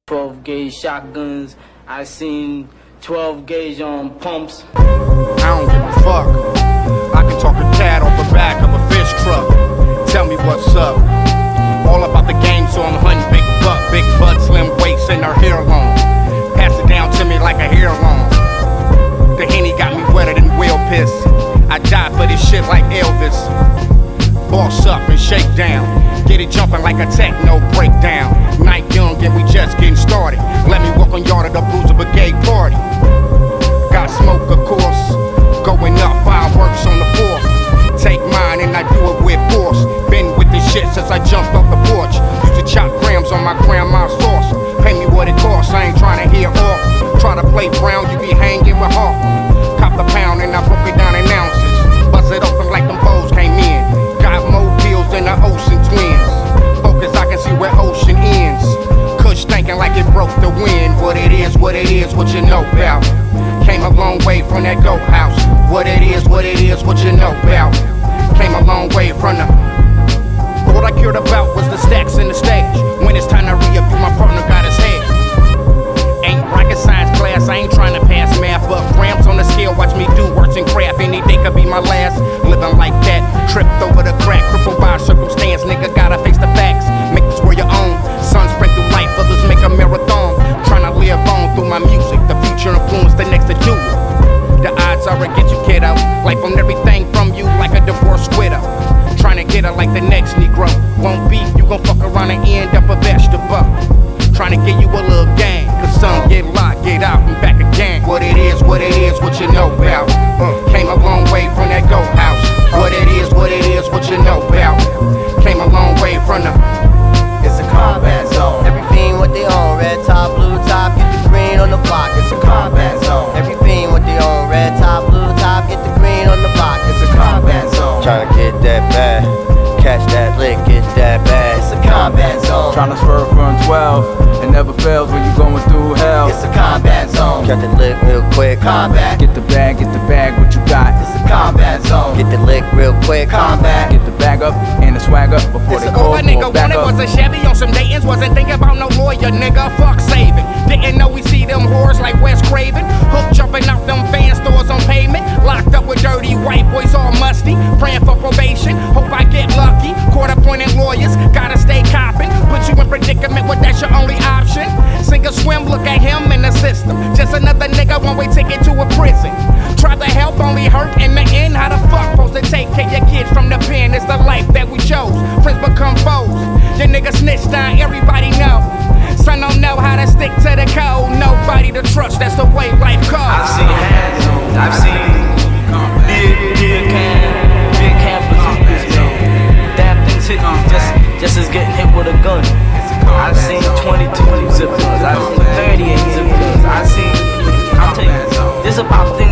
12 gauge shotguns. I seen 12 gauge on pumps. I don't give a fuck. I can talk a cat off the back of a fish truck. Tell me what's up. All about the game, so I'm hunting big buck, big bud, slim waist, and her hair long. Pass it down to me like a hair long. The Henny got me wetter than whale piss. I die for this shit like Elvis. Boss up and shake down. Get it jumping like a techno breakdown. Night young and we just getting started. Let me walk on yard at the Bruiser Brigade party. Got smoke of course. Going up, fireworks on the 4th. Take mine and I do it with force. Been with this shit since I jumped off the porch. Used to chop grams on my grandma's sauce. Pay me what it costs, I ain't trying to hear off. Try to play brown, you be hanging with Hawk. Cop the pound and I broke it down in ounces. Bust it open like them bows came in. Got more pills than the ocean twins. Focus, I can see where ocean ends. Kush thinking like it broke the wind. What it is, what you know about. Came a long way from that goat house. What it is, what you know about. Came a long way from the... All I cared about was the stacks in the stage. When it's time to re-up, my partner got his head. Ain't rocket science class, I ain't trying to pass math, but grams on the scale, watch me do works and craft. Any day could be my last. Living like that, tripped over the crack, crippled by a circumstance. Nigga gotta face the facts, make this world your own. Sun spread through life, others make a marathon. Trying to live on through my music, the future influence the next to do it. The odds are against you, kiddo. Life on everything from you like a divorced widow. Trying to get her like the next Negro. Won't beef, you gon' fuck around and end up a vegetable. Trying to give you a little game, cause some get locked, get out, and back again. What it is, what you know about. Came a long way from that goat house. What it is, what you know about. Came a long way from the... It's a combat zone. Everything what they own, red top, blue top, get the green on the block. It's a combat zone. Everything what they own, red top, blue top, get the green on the block. It's a combat zone. Tryna get that bag, catch that lick, get that bag. It's a combat zone. Tryna swerve from 12, it never fails when you going through hell. It's a combat zone. Catch the lick real quick, combat. Get the bag, what you got? It's a combat zone. Get the lick real quick, combat. Get the bag up and the swag up before they call All a nigga back wanted up. was a Chevy on some Dayton's. Wasn't thinking about no lawyer, nigga. Fuck saving. Didn't know we see them whores like Wes Craven. Hook jumping out them fan stores on pavement. Locked up with dirty white boys all musty. Praying for probation. Hope I get lucky. Court appointed lawyers. Gotta stay copping. Put you in predicament when that's your only option. Sink or swim, look at him in the system. Just another nigga, one way ticket to a prison. Try to help, only hurt in the end. How the fuck supposed to take care of your kids from the pen? It's the life that we chose. Friends become foes. Your nigga snitched on, everybody know. Son don't know how to stick to the code. Nobody to trust, that's the way life goes. I've seen hands, I've seen big campers, damn things hit you just as getting hit with a gun. I've seen 22 zippers, I've seen 38 zippers, I've seen, I'm telling you, this about things